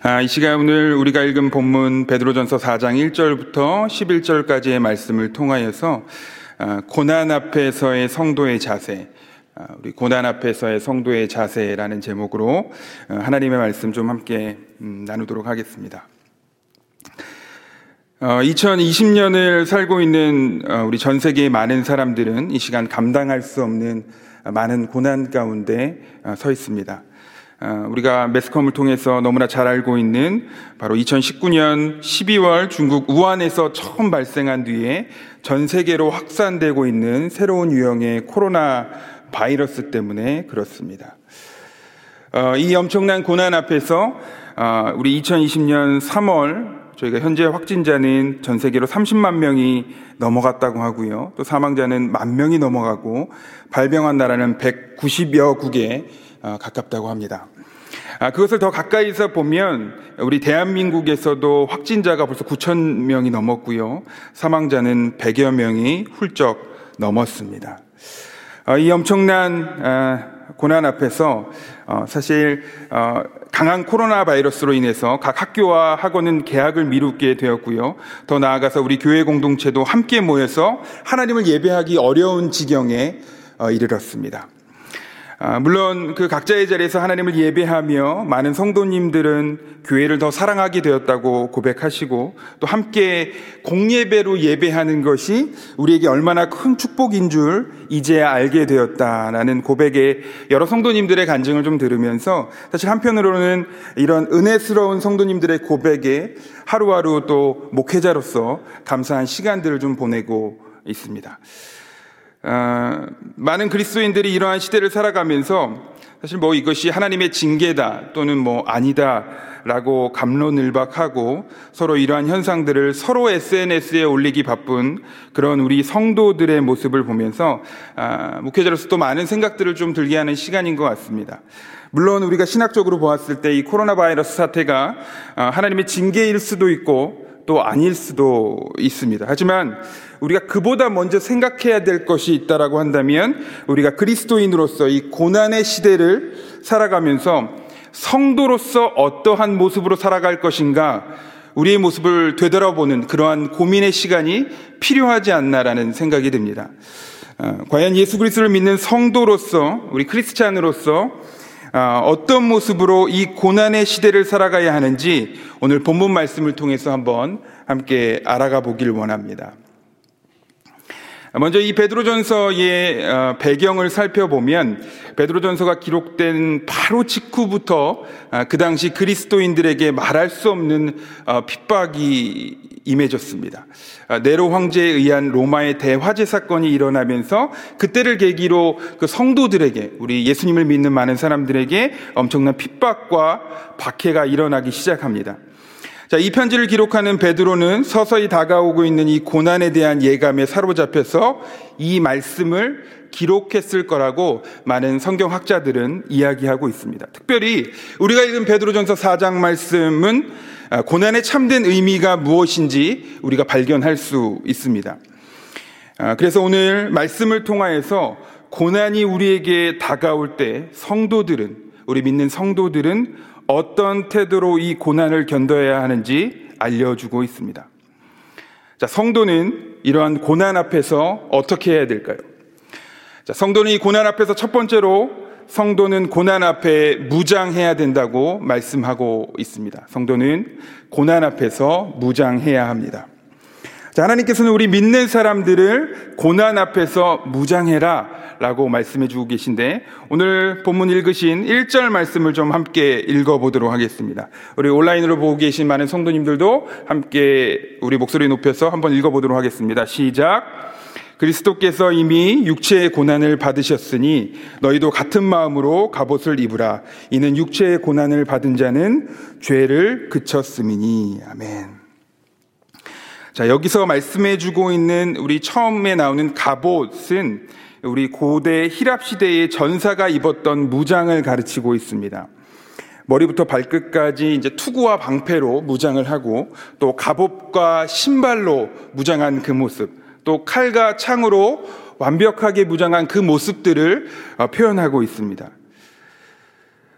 이 시간 오늘 우리가 읽은 본문 베드로전서 4장 1절부터 11절까지의 말씀을 통하여서 고난 앞에서의 성도의 자세, 우리 고난 앞에서의 성도의 자세라는 제목으로 하나님의 말씀 좀 함께 나누도록 하겠습니다. 2020년을 살고 있는 우리 전 세계의 많은 사람들은 이 시간 감당할 수 없는 많은 고난 가운데 서 있습니다. 우리가 매스컴을 통해서 너무나 잘 알고 있는 바로 2019년 12월 중국 우한에서 처음 발생한 뒤에 전 세계로 확산되고 있는 새로운 유형의 코로나 바이러스 때문에 그렇습니다. 이 엄청난 고난 앞에서 우리 2020년 3월 저희가 현재 확진자는 전 세계로 30만 명이 넘어갔다고 하고요. 또 사망자는 10,000명이 넘어가고 발병한 나라는 190여 국에 가깝다고 합니다. 그것을 더 가까이서 보면 우리 대한민국에서도 확진자가 벌써 9,000명이 넘었고요. 사망자는 100여 명이 훌쩍 넘었습니다. 이 엄청난 고난 앞에서 사실 강한 코로나 바이러스로 인해서 각 학교와 학원은 개학을 미루게 되었고요. 더 나아가서 우리 교회 공동체도 함께 모여서 하나님을 예배하기 어려운 지경에 이르렀습니다. 물론 그 각자의 자리에서 하나님을 예배하며 많은 성도님들은 교회를 더 사랑하게 되었다고 고백하시고 또 함께 공예배로 예배하는 것이 우리에게 얼마나 큰 축복인 줄 이제야 알게 되었다라는 고백에 여러 성도님들의 간증을 좀 들으면서 사실 한편으로는 이런 은혜스러운 성도님들의 고백에 하루하루 또 목회자로서 감사한 시간들을 좀 보내고 있습니다. 많은 그리스도인들이 이러한 시대를 살아가면서 사실 이것이 하나님의 징계다 또는 아니다 라고 갑론을박하고 서로 이러한 현상들을 서로 SNS에 올리기 바쁜 그런 우리 성도들의 모습을 보면서 목회자로서 또 많은 생각들을 좀 들게 하는 시간인 것 같습니다. 물론 우리가 신학적으로 보았을 때 이 코로나 바이러스 사태가 하나님의 징계일 수도 있고 또 아닐 수도 있습니다. 하지만 우리가 그보다 먼저 생각해야 될 것이 있다라고 한다면 우리가 그리스도인으로서 이 고난의 시대를 살아가면서 성도로서 어떠한 모습으로 살아갈 것인가 우리의 모습을 되돌아보는 그러한 고민의 시간이 필요하지 않나라는 생각이 듭니다. 과연 예수 그리스도를 믿는 성도로서 우리 크리스찬으로서 어떤 모습으로 이 고난의 시대를 살아가야 하는지 오늘 본문 말씀을 통해서 한번 함께 알아가 보길 원합니다. 먼저 이 베드로전서의 배경을 살펴보면 베드로전서가 기록된 바로 직후부터 그 당시 그리스도인들에게 말할 수 없는 핍박이 임해졌습니다. 네로 황제에 의한 로마의 대화재 사건이 일어나면서 그때를 계기로 그 성도들에게 우리 예수님을 믿는 많은 사람들에게 엄청난 핍박과 박해가 일어나기 시작합니다. 이 편지를 기록하는 베드로는 서서히 다가오고 있는 이 고난에 대한 예감에 사로잡혀서 이 말씀을 기록했을 거라고 많은 성경학자들은 이야기하고 있습니다. 특별히 우리가 읽은 베드로전서 4장 말씀은 고난의 참된 의미가 무엇인지 우리가 발견할 수 있습니다. 그래서 오늘 말씀을 통하여서 고난이 우리에게 다가올 때 우리 믿는 성도들은 어떤 태도로 이 고난을 견뎌야 하는지 알려주고 있습니다. 성도는 이러한 고난 앞에서 어떻게 해야 될까요? 성도는 이 고난 앞에서 첫 번째로 성도는 고난 앞에 무장해야 된다고 말씀하고 있습니다. 성도는 고난 앞에서 무장해야 합니다. 하나님께서는 우리 믿는 사람들을 고난 앞에서 무장해라 라고 말씀해 주고 계신데 오늘 본문 읽으신 1절 말씀을 좀 함께 읽어보도록 하겠습니다. 우리 온라인으로 보고 계신 많은 성도님들도 함께 우리 목소리 높여서 한번 읽어보도록 하겠습니다. 시작. 그리스도께서 이미 육체의 고난을 받으셨으니 너희도 같은 마음으로 갑옷을 입으라. 이는 육체의 고난을 받은 자는 죄를 그쳤음이니. 아멘. 여기서 말씀해 주고 있는 우리 처음에 나오는 갑옷은 우리 고대 히랍 시대의 전사가 입었던 무장을 가르치고 있습니다. 머리부터 발끝까지 이제 투구와 방패로 무장을 하고 또 갑옷과 신발로 무장한 그 모습, 또 칼과 창으로 완벽하게 무장한 그 모습들을 표현하고 있습니다.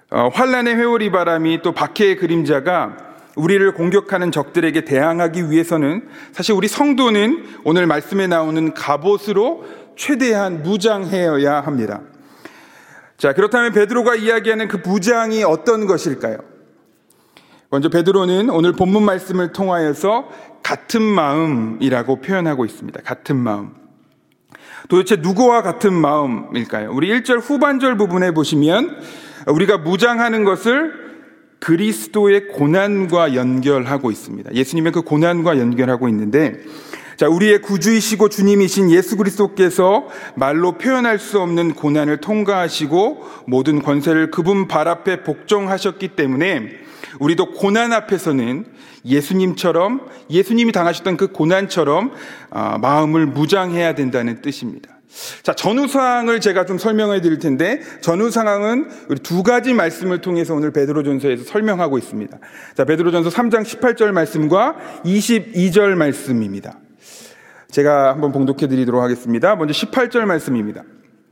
환란의 회오리 바람이 또 박해의 그림자가 우리를 공격하는 적들에게 대항하기 위해서는 사실 우리 성도는 오늘 말씀에 나오는 갑옷으로 최대한 무장해야 합니다. 자, 그렇다면 베드로가 이야기하는 그 무장이 어떤 것일까요? 먼저 베드로는 오늘 본문 말씀을 통하여서 같은 마음이라고 표현하고 있습니다. 같은 마음. 도대체 누구와 같은 마음일까요? 우리 1절 후반절 부분에 보시면 우리가 무장하는 것을 그리스도의 고난과 연결하고 있습니다. 예수님의 그 고난과 연결하고 있는데, 자, 우리의 구주이시고 주님이신 예수 그리스도께서 말로 표현할 수 없는 고난을 통과하시고 모든 권세를 그분 발 앞에 복종하셨기 때문에 우리도 고난 앞에서는 예수님처럼, 예수님이 당하셨던 그 고난처럼 마음을 무장해야 된다는 뜻입니다. 자, 전후상을 제가 좀 설명해 드릴 텐데, 전후상황은 우리 두 가지 말씀을 통해서 오늘 베드로전서에서 설명하고 있습니다. 자, 베드로전서 3장 18절 말씀과 22절 말씀입니다. 제가 한번 봉독해 드리도록 하겠습니다. 먼저 18절 말씀입니다.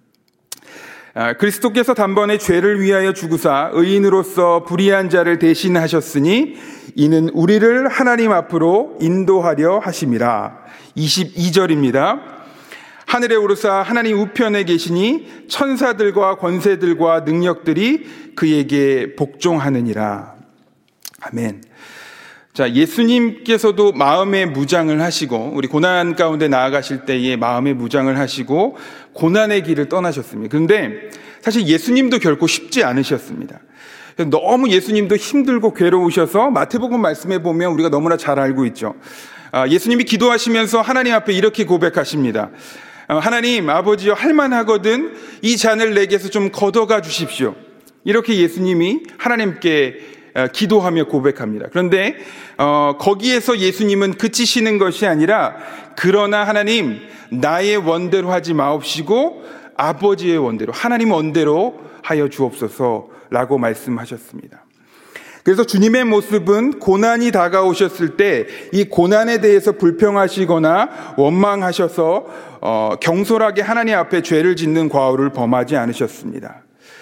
그리스도께서 단번에 죄를 위하여 죽으사 의인으로서 불의한 자를 대신하셨으니 이는 우리를 하나님 앞으로 인도하려 하심이라. 22절입니다. 하늘에 오르사 하나님 우편에 계시니 천사들과 권세들과 능력들이 그에게 복종하느니라. 아멘. 자, 예수님께서도 마음의 무장을 하시고 우리 고난 가운데 나아가실 때에 마음의 무장을 하시고 고난의 길을 떠나셨습니다. 그런데 사실 예수님도 결코 쉽지 않으셨습니다. 너무 예수님도 힘들고 괴로우셔서 마태복음 말씀에 보면 우리가 너무나 잘 알고 있죠. 예수님이 기도하시면서 하나님 앞에 이렇게 고백하십니다. 하나님, 아버지여, 할만하거든 이 잔을 내게서 좀 걷어가 주십시오. 이렇게 예수님이 하나님께 기도하며 고백합니다. 그런데 거기에서 예수님은 그치시는 것이 아니라 그러나 하나님, 나의 원대로 하지 마옵시고 아버지의 원대로, 하나님 원대로 하여 주옵소서라고 말씀하셨습니다. 그래서 주님의 모습은 고난이 다가오셨을 때 이 고난에 대해서 불평하시거나 원망하셔서 경솔하게 하나님 앞에 죄를 짓는 과오를 범하지 않으셨습니다.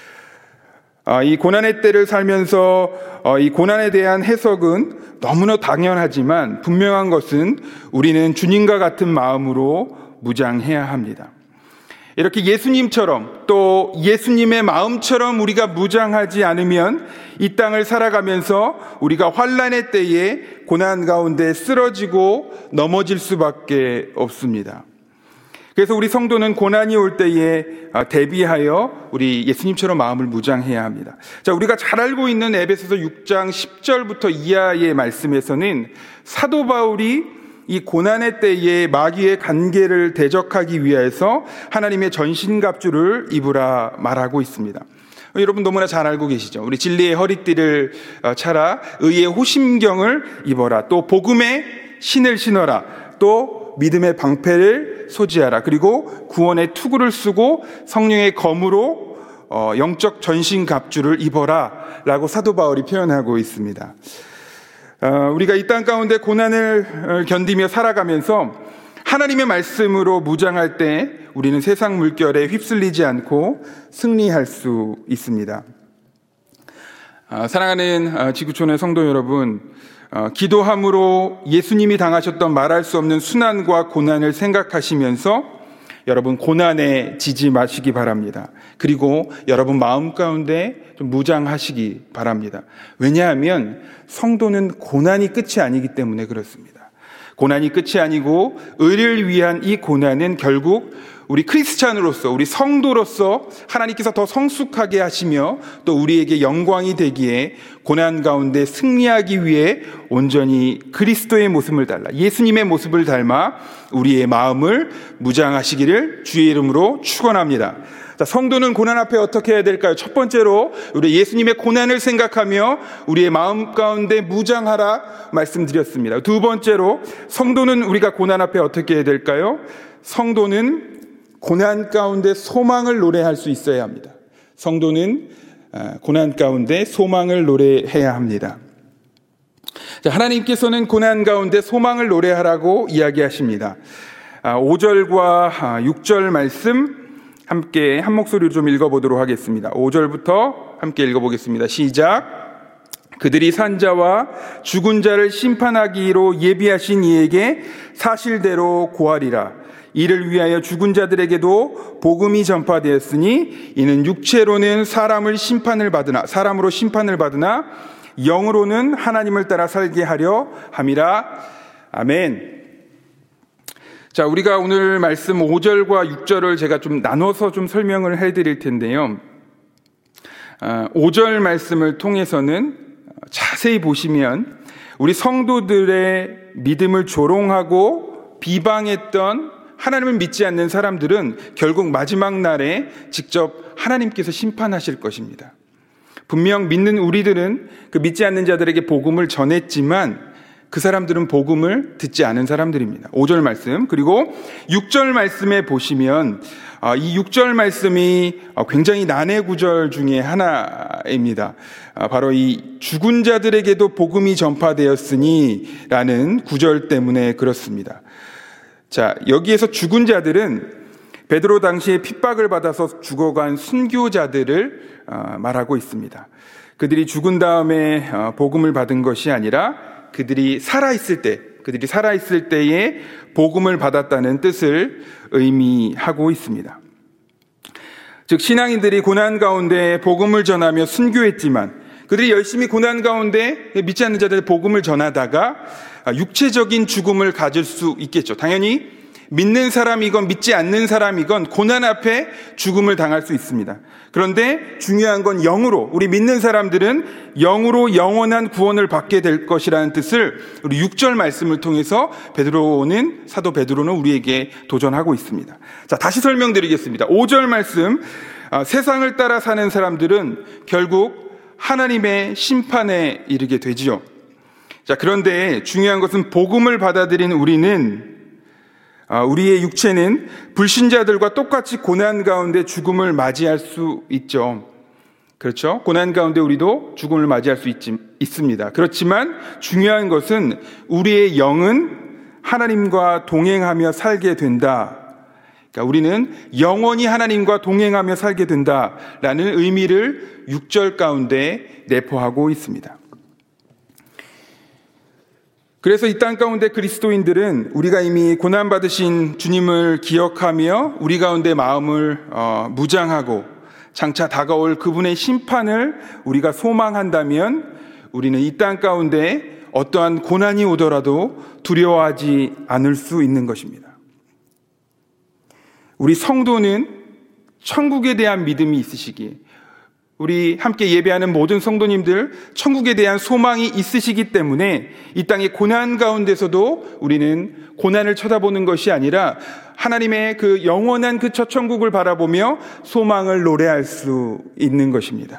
이 고난의 때를 살면서 이 고난에 대한 해석은 너무나 당연하지만 분명한 것은 우리는 주님과 같은 마음으로 무장해야 합니다. 이렇게 예수님처럼 또 예수님의 마음처럼 우리가 무장하지 않으면 이 땅을 살아가면서 우리가 환난의 때에 고난 가운데 쓰러지고 넘어질 수밖에 없습니다. 그래서 우리 성도는 고난이 올 때에 대비하여 우리 예수님처럼 마음을 무장해야 합니다. 자, 우리가 잘 알고 있는 에베소서 6장 10절부터 이하의 말씀에서는 사도 바울이 이 고난의 때에 마귀의 간계를 대적하기 위해서 하나님의 전신갑주를 입으라 말하고 있습니다. 여러분 너무나 잘 알고 계시죠. 우리 진리의 허리띠를 차라, 의의 호심경을 입어라, 또 복음의 신을 신어라, 또 믿음의 방패를 소지하라, 그리고 구원의 투구를 쓰고 성령의 검으로 영적 전신갑주를 입어라 라고 사도 바울이 표현하고 있습니다. 우리가 이 땅 가운데 고난을 견디며 살아가면서 하나님의 말씀으로 무장할 때 우리는 세상 물결에 휩쓸리지 않고 승리할 수 있습니다. 사랑하는 지구촌의 성도 여러분, 기도함으로 예수님이 당하셨던 말할 수 없는 순환과 고난을 생각하시면서 여러분 고난에 지지 마시기 바랍니다. 그리고 여러분 마음 가운데 좀 무장하시기 바랍니다. 왜냐하면 성도는 고난이 끝이 아니기 때문에 그렇습니다. 고난이 끝이 아니고 의를 위한 이 고난은 결국 우리 크리스찬으로서, 우리 성도로서 하나님께서 더 성숙하게 하시며 또 우리에게 영광이 되기에 고난 가운데 승리하기 위해 온전히 그리스도의 모습을 닮아, 예수님의 모습을 닮아 우리의 마음을 무장하시기를 주의 이름으로 축원합니다. 자, 성도는 고난 앞에 어떻게 해야 될까요? 첫 번째로 우리 예수님의 고난을 생각하며 우리의 마음 가운데 무장하라 말씀드렸습니다. 두 번째로 성도는 우리가 고난 앞에 어떻게 해야 될까요? 성도는 고난 가운데 소망을 노래할 수 있어야 합니다. 성도는 고난 가운데 소망을 노래해야 합니다. 자, 하나님께서는 고난 가운데 소망을 노래하라고 이야기하십니다. 5절과 6절 말씀 함께 한 목소리로 좀 읽어보도록 하겠습니다. 5절부터 함께 읽어보겠습니다. 시작. 그들이 산자와 죽은 자를 심판하기로 예비하신 이에게 사실대로 고하리라. 이를 위하여 죽은 자들에게도 복음이 전파되었으니 이는 육체로는 사람으로 심판을 받으나 영으로는 하나님을 따라 살게 하려 함이라. 아멘. 자, 우리가 오늘 말씀 5절과 6절을 제가 좀 나눠서 좀 설명을 해드릴 텐데요. 5절 말씀을 통해서는 자세히 보시면 우리 성도들의 믿음을 조롱하고 비방했던 하나님을 믿지 않는 사람들은 결국 마지막 날에 직접 하나님께서 심판하실 것입니다. 분명 믿는 우리들은 그 믿지 않는 자들에게 복음을 전했지만 그 사람들은 복음을 듣지 않은 사람들입니다. 5절 말씀, 그리고 6절 말씀에 보시면 이 6절 말씀이 굉장히 난해 구절 중에 하나입니다. 바로 이 죽은 자들에게도 복음이 전파되었으니 라는 구절 때문에 그렇습니다. 자, 여기에서 죽은 자들은 베드로 당시에 핍박을 받아서 죽어간 순교자들을 말하고 있습니다. 그들이 죽은 다음에 복음을 받은 것이 아니라 그들이 살아있을 때에 복음을 받았다는 뜻을 의미하고 있습니다. 즉, 신앙인들이 고난 가운데 복음을 전하며 순교했지만 그들이 열심히 고난 가운데 믿지 않는 자들의 복음을 전하다가 육체적인 죽음을 가질 수 있겠죠. 당연히 믿는 사람이건 믿지 않는 사람이건 고난 앞에 죽음을 당할 수 있습니다. 그런데 중요한 건 영으로, 우리 믿는 사람들은 영으로 영원한 구원을 받게 될 것이라는 뜻을 우리 6절 말씀을 통해서 사도 베드로는 우리에게 도전하고 있습니다. 자, 다시 설명드리겠습니다. 5절 말씀, 세상을 따라 사는 사람들은 결국 하나님의 심판에 이르게 되지요. 자, 그런데 중요한 것은 복음을 받아들인 우리의 육체는 불신자들과 똑같이 고난 가운데 죽음을 맞이할 수 있죠. 그렇죠? 고난 가운데 우리도 죽음을 맞이할 수 있습니다. 그렇지만 중요한 것은 우리의 영은 하나님과 동행하며 살게 된다. 그러니까 우리는 영원히 하나님과 동행하며 살게 된다라는 의미를 6절 가운데 내포하고 있습니다. 그래서 이 땅 가운데 그리스도인들은 우리가 이미 고난받으신 주님을 기억하며 우리 가운데 마음을 무장하고 장차 다가올 그분의 심판을 우리가 소망한다면 우리는 이 땅 가운데 어떠한 고난이 오더라도 두려워하지 않을 수 있는 것입니다. 우리 성도는 천국에 대한 믿음이 있으시기에, 우리 함께 예배하는 모든 성도님들 천국에 대한 소망이 있으시기 때문에 이 땅의 고난 가운데서도 우리는 고난을 쳐다보는 것이 아니라 하나님의 그 영원한 그 첫 천국을 바라보며 소망을 노래할 수 있는 것입니다.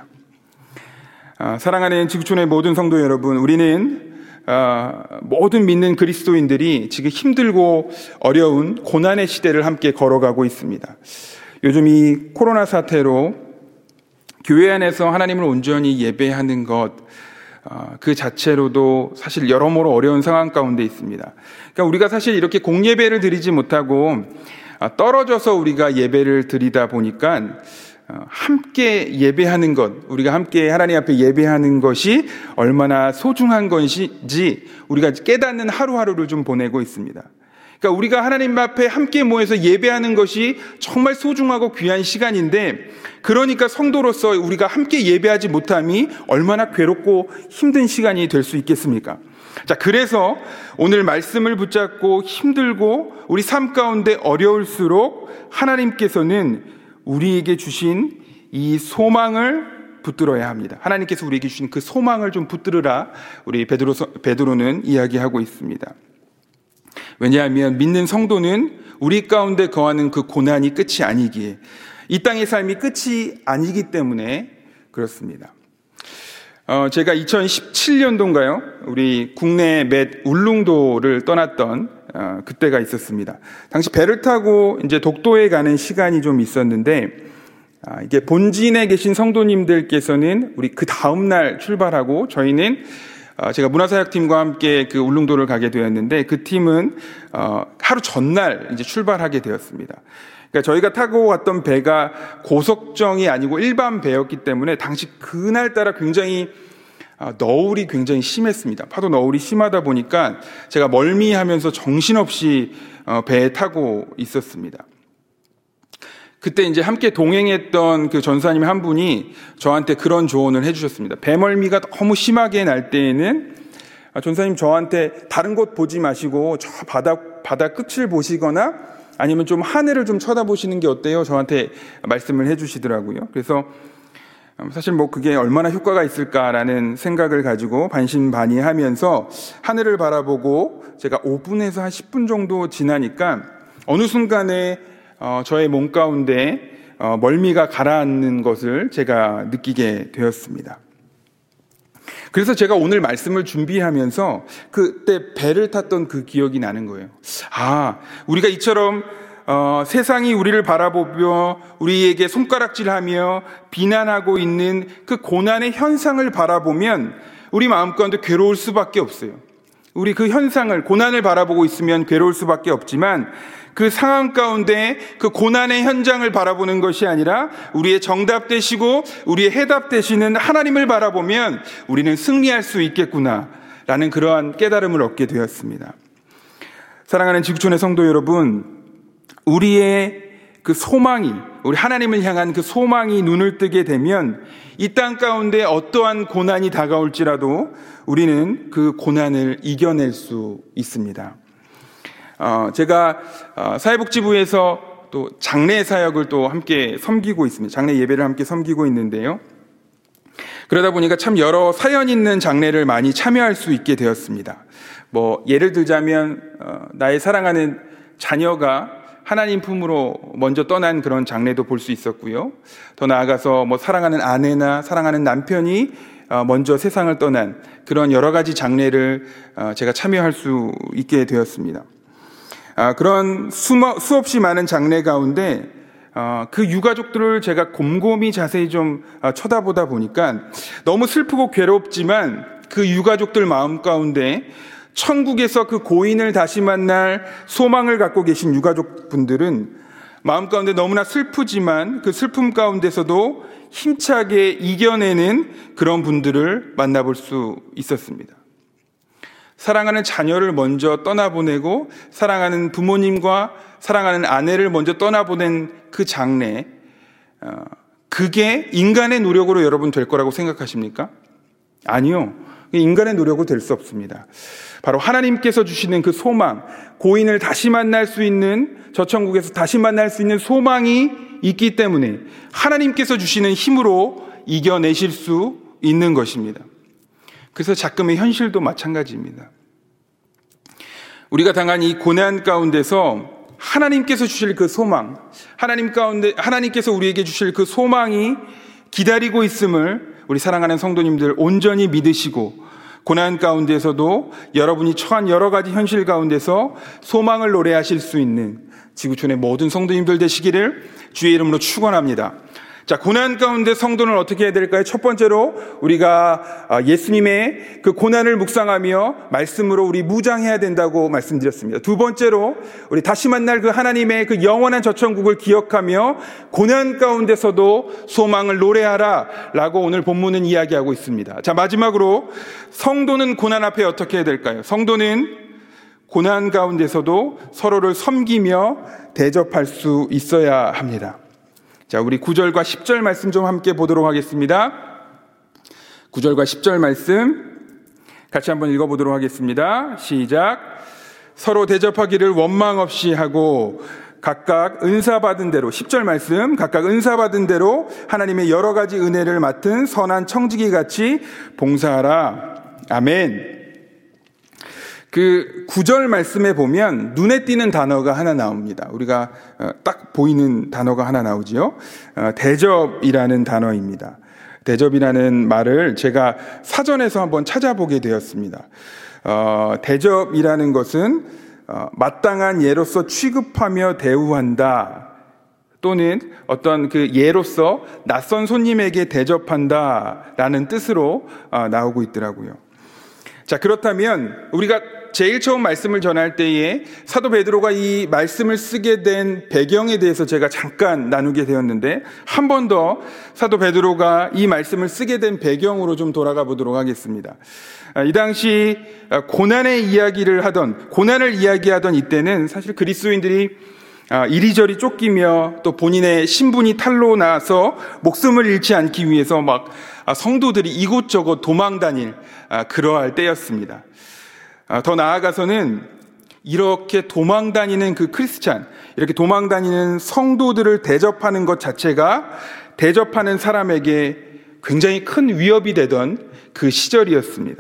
사랑하는 지구촌의 모든 성도 여러분, 우리는 모든 믿는 그리스도인들이 지금 힘들고 어려운 고난의 시대를 함께 걸어가고 있습니다. 요즘 이 코로나 사태로 교회 안에서 하나님을 온전히 예배하는 것, 그 자체로도 사실 여러모로 어려운 상황 가운데 있습니다. 그러니까 우리가 사실 이렇게 공예배를 드리지 못하고 떨어져서 우리가 예배를 드리다 보니까 함께 예배하는 것, 우리가 함께 하나님 앞에 예배하는 것이 얼마나 소중한 것인지 우리가 깨닫는 하루하루를 좀 보내고 있습니다. 그러니까 우리가 하나님 앞에 함께 모여서 예배하는 것이 정말 소중하고 귀한 시간인데, 그러니까 성도로서 우리가 함께 예배하지 못함이 얼마나 괴롭고 힘든 시간이 될 수 있겠습니까? 자, 그래서 오늘 말씀을 붙잡고 힘들고 우리 삶 가운데 어려울수록 하나님께서는 우리에게 주신 이 소망을 붙들어야 합니다. 하나님께서 우리에게 주신 그 소망을 좀 붙들으라 우리 베드로는 이야기하고 있습니다. 왜냐하면 믿는 성도는 우리 가운데 거하는 그 고난이 끝이 아니기에, 이 땅의 삶이 끝이 아니기 때문에 그렇습니다. 제가 2017년도인가요? 우리 국내 몇 울릉도를 떠났던 그때가 있었습니다. 당시 배를 타고 이제 독도에 가는 시간이 좀 있었는데, 이게 본진에 계신 성도님들께서는 우리 그 다음날 출발하고, 저희는 제가 문화사역팀과 함께 그 울릉도를 가게 되었는데, 그 팀은 하루 전날 이제 출발하게 되었습니다. 그러니까 저희가 타고 갔던 배가 고속정이 아니고 일반 배였기 때문에 당시 그날따라 굉장히 너울이 굉장히 심했습니다. 파도 너울이 심하다 보니까 제가 멀미하면서 정신없이 배에 타고 있었습니다. 그때 이제 함께 동행했던 그 전사님 한 분이 저한테 그런 조언을 해주셨습니다. 배멀미가 너무 심하게 날 때에는 전사님 저한테 다른 곳 보지 마시고 저 바다 끝을 보시거나 아니면 좀 하늘을 좀 쳐다보시는 게 어때요? 저한테 말씀을 해주시더라고요. 그래서 사실 뭐 그게 얼마나 효과가 있을까라는 생각을 가지고 반신반의하면서 하늘을 바라보고 제가 5분에서 한 10분 정도 지나니까 어느 순간에 저의 몸 가운데 멀미가 가라앉는 것을 제가 느끼게 되었습니다. 그래서 제가 오늘 말씀을 준비하면서 그때 배를 탔던 그 기억이 나는 거예요. 우리가 이처럼 세상이 우리를 바라보며 우리에게 손가락질하며 비난하고 있는 그 고난의 현상을 바라보면 우리 마음 가운데 괴로울 수밖에 없어요. 우리 그 현상을, 고난을 바라보고 있으면 괴로울 수밖에 없지만 그 상황 가운데 그 고난의 현장을 바라보는 것이 아니라 우리의 정답 되시고 우리의 해답 되시는 하나님을 바라보면 우리는 승리할 수 있겠구나라는 그러한 깨달음을 얻게 되었습니다. 사랑하는 지구촌의 성도 여러분, 우리의 그 소망이, 우리 하나님을 향한 그 소망이 눈을 뜨게 되면 이 땅 가운데 어떠한 고난이 다가올지라도 우리는 그 고난을 이겨낼 수 있습니다. 제가 사회복지부에서 또 장례 사역을 또 함께 섬기고 있습니다. 장례 예배를 함께 섬기고 있는데요. 그러다 보니까 참 여러 사연 있는 장례를 많이 참여할 수 있게 되었습니다. 뭐 예를 들자면 나의 사랑하는 자녀가 하나님 품으로 먼저 떠난 그런 장례도 볼 수 있었고요. 더 나아가서 뭐 사랑하는 아내나 사랑하는 남편이 먼저 세상을 떠난 그런 여러 가지 장례를 제가 참여할 수 있게 되었습니다. 그런 수없이 많은 장례 가운데 그 유가족들을 제가 곰곰이 자세히 좀 쳐다보다 보니까 너무 슬프고 괴롭지만 그 유가족들 마음 가운데 천국에서 그 고인을 다시 만날 소망을 갖고 계신 유가족분들은 마음 가운데 너무나 슬프지만 그 슬픔 가운데서도 힘차게 이겨내는 그런 분들을 만나볼 수 있었습니다. 사랑하는 자녀를 먼저 떠나보내고 사랑하는 부모님과 사랑하는 아내를 먼저 떠나보낸 그 장래, 그게 인간의 노력으로 여러분 될 거라고 생각하십니까? 아니요. 인간의 노력으로 될 수 없습니다. 바로 하나님께서 주시는 그 소망, 고인을 다시 만날 수 있는, 저 천국에서 다시 만날 수 있는 소망이 있기 때문에 하나님께서 주시는 힘으로 이겨내실 수 있는 것입니다. 그래서 자금의 현실도 마찬가지입니다. 우리가 당한 이 고난 가운데서 하나님께서 주실 그 소망, 하나님께서 우리에게 주실 그 소망이 기다리고 있음을 우리 사랑하는 성도님들 온전히 믿으시고 고난 가운데서도 여러분이 처한 여러 가지 현실 가운데서 소망을 노래하실 수 있는 지구촌의 모든 성도님들 되시기를 주의 이름으로 축원합니다. 자, 고난 가운데 성도는 어떻게 해야 될까요? 첫 번째로 우리가 예수님의 그 고난을 묵상하며 말씀으로 우리 무장해야 된다고 말씀드렸습니다. 두 번째로 우리 다시 만날 그 하나님의 그 영원한 저천국을 기억하며 고난 가운데서도 소망을 노래하라 라고 오늘 본문은 이야기하고 있습니다. 자, 마지막으로 성도는 고난 앞에 어떻게 해야 될까요? 성도는 고난 가운데서도 서로를 섬기며 대접할 수 있어야 합니다. 자, 우리 9절과 10절 말씀 좀 함께 보도록 하겠습니다. 9절과 10절 말씀 같이 한번 읽어보도록 하겠습니다. 시작. 서로 대접하기를 원망 없이 하고 각각 은사 받은 대로, 10절 말씀, 각각 은사 받은 대로 하나님의 여러 가지 은혜를 맡은 선한 청지기 같이 봉사하라. 아멘. 그 9절 말씀에 보면 눈에 띄는 단어가 하나 나옵니다. 우리가 딱 보이는 단어가 하나 나오지요. 대접이라는 단어입니다. 대접이라는 말을 제가 사전에서 한번 찾아보게 되었습니다. 대접이라는 것은 마땅한 예로서 취급하며 대우한다, 또는 어떤 그 예로서 낯선 손님에게 대접한다라는 뜻으로 나오고 있더라고요. 자, 그렇다면 우리가 제일 처음 말씀을 전할 때에 사도 베드로가 이 말씀을 쓰게 된 배경에 대해서 제가 잠깐 나누게 되었는데, 한 번 더 사도 베드로가 이 말씀을 쓰게 된 배경으로 좀 돌아가 보도록 하겠습니다. 이 당시 고난을 이야기하던 이때는 사실 그리스도인들이 이리저리 쫓기며 또 본인의 신분이 탄로 나서 목숨을 잃지 않기 위해서 막 성도들이 이곳저곳 도망 다닐 그러할 때였습니다. 더 나아가서는 이렇게 도망 다니는 그 크리스찬, 이렇게 도망 다니는 성도들을 대접하는 것 자체가 대접하는 사람에게 굉장히 큰 위협이 되던 그 시절이었습니다.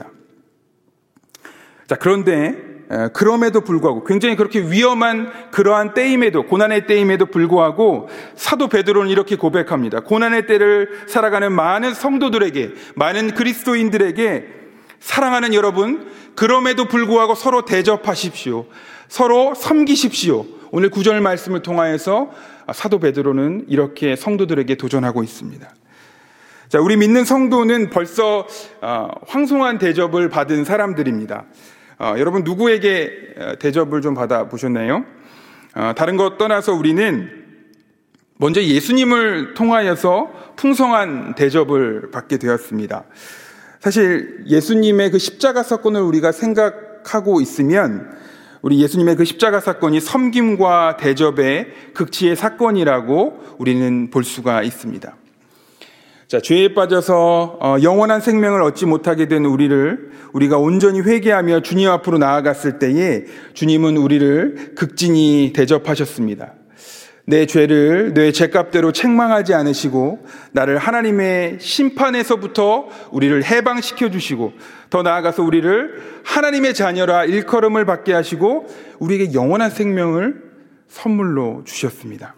자, 그런데 그럼에도 불구하고, 굉장히 그렇게 위험한 그러한 때임에도, 고난의 때임에도 불구하고 사도 베드로는 이렇게 고백합니다. 고난의 때를 살아가는 많은 성도들에게, 많은 그리스도인들에게, 사랑하는 여러분, 그럼에도 불구하고 서로 대접하십시오. 서로 섬기십시오. 오늘 9절 말씀을 통하여서 사도 베드로는 이렇게 성도들에게 도전하고 있습니다. 자, 우리 믿는 성도는 벌써 황송한 대접을 받은 사람들입니다. 여러분, 누구에게 대접을 좀 받아보셨나요? 다른 것 떠나서 우리는 먼저 예수님을 통하여서 풍성한 대접을 받게 되었습니다. 사실 예수님의 그 십자가 사건을 우리가 생각하고 있으면, 우리 예수님의 그 십자가 사건이 섬김과 대접의 극치의 사건이라고 우리는 볼 수가 있습니다. 자, 죄에 빠져서 영원한 생명을 얻지 못하게 된 우리가 온전히 회개하며 주님 앞으로 나아갔을 때에 주님은 우리를 극진히 대접하셨습니다. 내 죄를 내 죄값대로 책망하지 않으시고 나를 하나님의 심판에서부터 우리를 해방시켜 주시고, 더 나아가서 우리를 하나님의 자녀라 일컬음을 받게 하시고 우리에게 영원한 생명을 선물로 주셨습니다.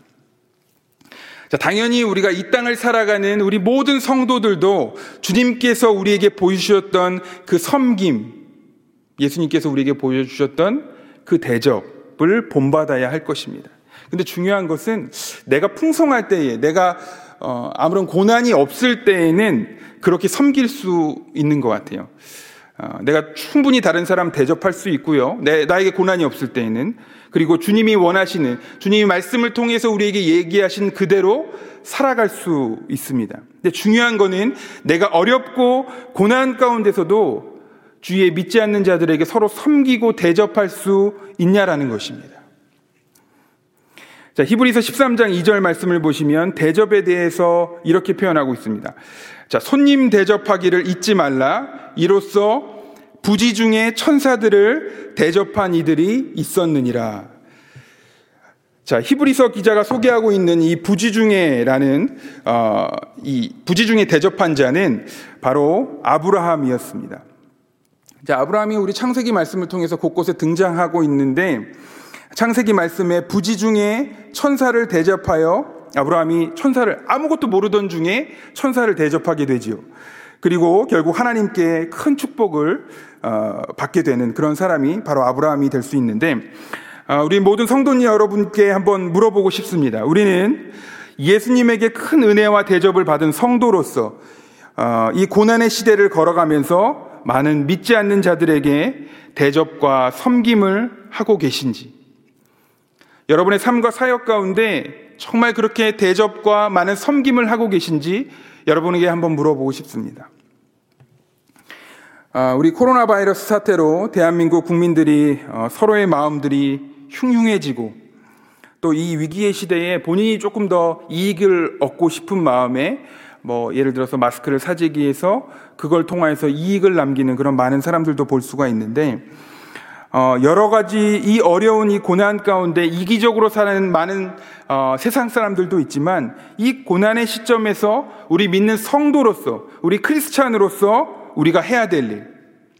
자, 당연히 우리가 이 땅을 살아가는 우리 모든 성도들도 주님께서 우리에게 보여주셨던 그 섬김, 예수님께서 우리에게 보여주셨던 그 대접을 본받아야 할 것입니다. 근데 중요한 것은 내가 풍성할 때에, 내가 아무런 고난이 없을 때에는 그렇게 섬길 수 있는 것 같아요. 내가 충분히 다른 사람 대접할 수 있고요. 나에게 고난이 없을 때에는, 그리고 주님이 원하시는, 주님이 말씀을 통해서 우리에게 얘기하신 그대로 살아갈 수 있습니다. 근데 중요한 거는 내가 어렵고 고난 가운데서도 주위에 믿지 않는 자들에게 서로 섬기고 대접할 수 있냐라는 것입니다. 자, 히브리서 13장 2절 말씀을 보시면 대접에 대해서 이렇게 표현하고 있습니다. 자, 손님 대접하기를 잊지 말라. 이로써 부지 중에 천사들을 대접한 이들이 있었느니라. 자, 히브리서 기자가 소개하고 있는 이 부지 중에라는 이 부지 중에 대접한 자는 바로 아브라함이었습니다. 자, 아브라함이 우리 창세기 말씀을 통해서 곳곳에 등장하고 있는데, 창세기 말씀에 부지 중에 천사를 대접하여, 아브라함이 천사를, 아무것도 모르던 중에 천사를 대접하게 되지요. 그리고 결국 하나님께 큰 축복을 받게 되는 그런 사람이 바로 아브라함이 될 수 있는데, 우리 모든 성도님 여러분께 한번 물어보고 싶습니다. 우리는 예수님에게 큰 은혜와 대접을 받은 성도로서 이 고난의 시대를 걸어가면서 많은 믿지 않는 자들에게 대접과 섬김을 하고 계신지, 여러분의 삶과 사역 가운데 정말 그렇게 대접과 많은 섬김을 하고 계신지 여러분에게 한번 물어보고 싶습니다. 우리 코로나 바이러스 사태로 대한민국 국민들이 서로의 마음들이 흉흉해지고, 또 이 위기의 시대에 본인이 조금 더 이익을 얻고 싶은 마음에 예를 들어서 마스크를 사재기 위해서 그걸 통해서 이익을 남기는 그런 많은 사람들도 볼 수가 있는데, 여러 가지 이 어려운 이 고난 가운데 이기적으로 사는 많은 세상 사람들도 있지만, 이 고난의 시점에서 우리 믿는 성도로서, 우리 크리스찬으로서 우리가 해야 될 일,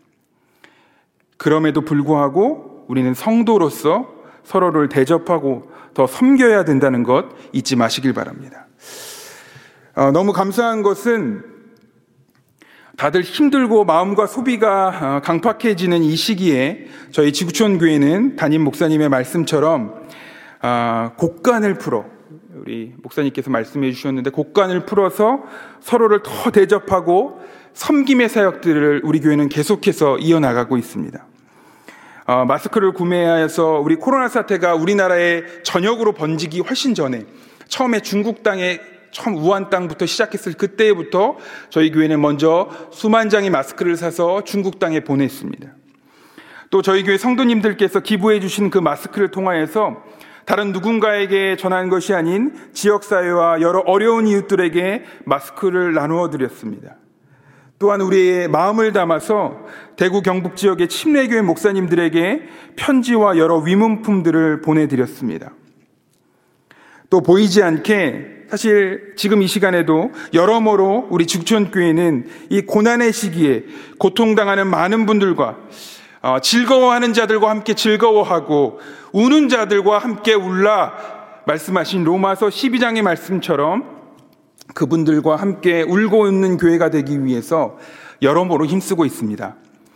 그럼에도 불구하고 우리는 성도로서 서로를 대접하고 더 섬겨야 된다는 것 잊지 마시길 바랍니다. 너무 감사한 것은 다들 힘들고 마음과 소비가 강팍해지는 이 시기에 저희 지구촌 교회는 담임 목사님의 말씀처럼 곡간을 풀어, 우리 목사님께서 말씀해 주셨는데, 곡간을 풀어서 서로를 더 대접하고 섬김의 사역들을 우리 교회는 계속해서 이어나가고 있습니다. 마스크를 구매해서 우리 코로나 사태가 우리나라에 전역으로 번지기 훨씬 전에 처음에 중국 땅에 처음 우한 땅부터 시작했을 그때부터 저희 교회는 먼저 수만 장의 마스크를 사서 중국 땅에 보냈습니다. 또 저희 교회 성도님들께서 기부해 주신 그 마스크를 통하여서 다른 누군가에게 전한 것이 아닌 지역사회와 여러 어려운 이웃들에게 마스크를 나누어 드렸습니다. 또한 우리의 마음을 담아서 대구 경북 지역의 침례교회 목사님들에게 편지와 여러 위문품들을 보내드렸습니다. 또 보이지 않게 사실 지금 이 시간에도 여러모로 우리 죽전교회는 이 고난의 시기에 고통당하는 많은 분들과 즐거워하는 자들과 함께 즐거워하고 우는 자들과 함께 울라 말씀하신 로마서 12장의 말씀처럼 그분들과 함께 울고 웃는 교회가 되기 위해서 여러모로 힘쓰고 있습니다.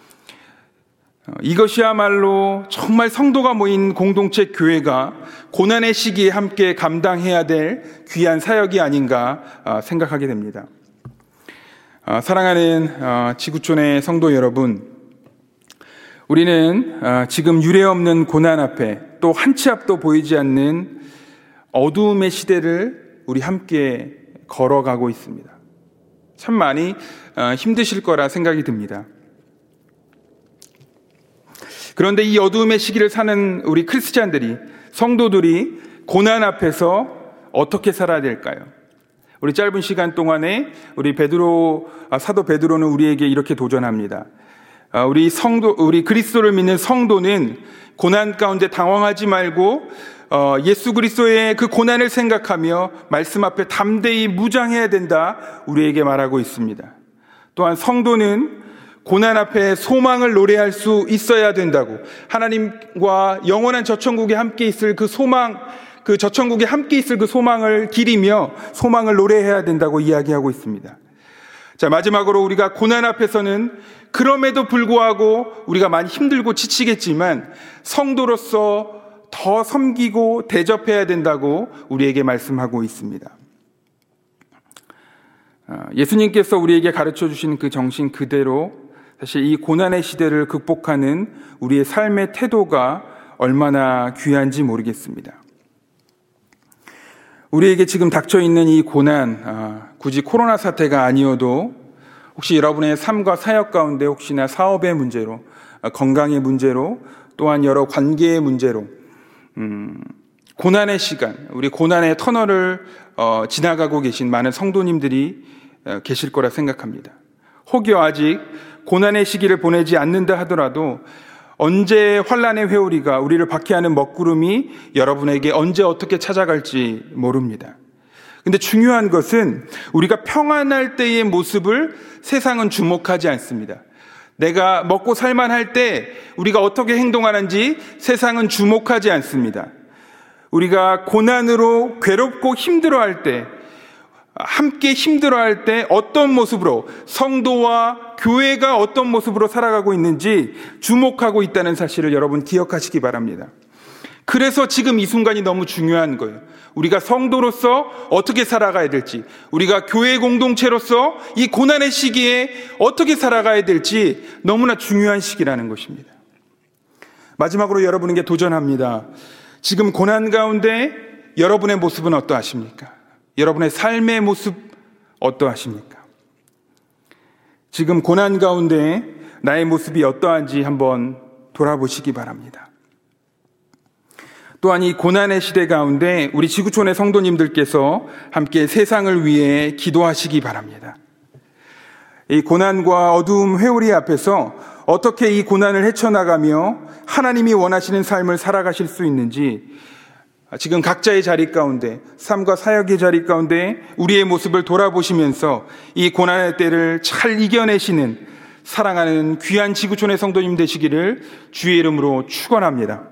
이것이야말로 정말 성도가 모인 공동체 교회가 고난의 시기에 함께 감당해야 될 귀한 사역이 아닌가 생각하게 됩니다. 사랑하는 지구촌의 성도 여러분, 우리는 지금 유례없는 고난 앞에 또 한 치 앞도 보이지 않는 어두움의 시대를 우리 함께 걸어가고 있습니다. 참 많이 힘드실 거라 생각이 듭니다. 그런데 이 어두움의 시기를 사는 우리 크리스찬들이, 성도들이 고난 앞에서 어떻게 살아야 될까요? 우리 짧은 시간 동안에 우리 사도 베드로는 우리에게 이렇게 도전합니다. 우리 그리스도를 믿는 성도는 고난 가운데 당황하지 말고 예수 그리스도의 그 고난을 생각하며 말씀 앞에 담대히 무장해야 된다 우리에게 말하고 있습니다. 또한 성도는 고난 앞에 소망을 노래할 수 있어야 된다고, 하나님과 영원한 저천국에 함께 있을 그 소망, 그 저천국에 함께 있을 그 소망을 기리며 소망을 노래해야 된다고 이야기하고 있습니다. 자, 마지막으로 우리가 고난 앞에서는 그럼에도 불구하고 우리가 많이 힘들고 지치겠지만 성도로서 더 섬기고 대접해야 된다고 우리에게 말씀하고 있습니다. 예수님께서 우리에게 가르쳐 주신 그 정신 그대로 사실 이 고난의 시대를 극복하는 우리의 삶의 태도가 얼마나 귀한지 모르겠습니다. 우리에게 지금 닥쳐있는 이 고난, 굳이 코로나 사태가 아니어도 혹시 여러분의 삶과 사역 가운데 혹시나 사업의 문제로, 건강의 문제로, 또한 여러 관계의 문제로 고난의 시간, 우리 고난의 터널을 지나가고 계신 많은 성도님들이 계실 거라 생각합니다. 혹여 아직 고난의 시기를 보내지 않는다 하더라도 언제 환난의 회오리가 우리를 박해하는 먹구름이 여러분에게 언제 어떻게 찾아갈지 모릅니다. 근데 중요한 것은 우리가 평안할 때의 모습을 세상은 주목하지 않습니다. 내가 먹고 살만할 때 우리가 어떻게 행동하는지 세상은 주목하지 않습니다. 우리가 고난으로 괴롭고 힘들어할 때, 함께 힘들어할 때 어떤 모습으로, 성도와 교회가 어떤 모습으로 살아가고 있는지 주목하고 있다는 사실을 여러분 기억하시기 바랍니다. 그래서 지금 이 순간이 너무 중요한 거예요. 우리가 성도로서 어떻게 살아가야 될지, 우리가 교회 공동체로서 이 고난의 시기에 어떻게 살아가야 될지 너무나 중요한 시기라는 것입니다. 마지막으로 여러분에게 도전합니다. 지금 고난 가운데 여러분의 모습은 어떠하십니까? 여러분의 삶의 모습 어떠하십니까? 지금 고난 가운데 나의 모습이 어떠한지 한번 돌아보시기 바랍니다. 또한 이 고난의 시대 가운데 우리 지구촌의 성도님들께서 함께 세상을 위해 기도하시기 바랍니다. 이 고난과 어두움 회오리 앞에서 어떻게 이 고난을 헤쳐나가며 하나님이 원하시는 삶을 살아가실 수 있는지 지금 각자의 자리 가운데, 삶과 사역의 자리 가운데 우리의 모습을 돌아보시면서 이 고난의 때를 잘 이겨내시는 사랑하는 귀한 지구촌의 성도님 되시기를 주의 이름으로 축원합니다.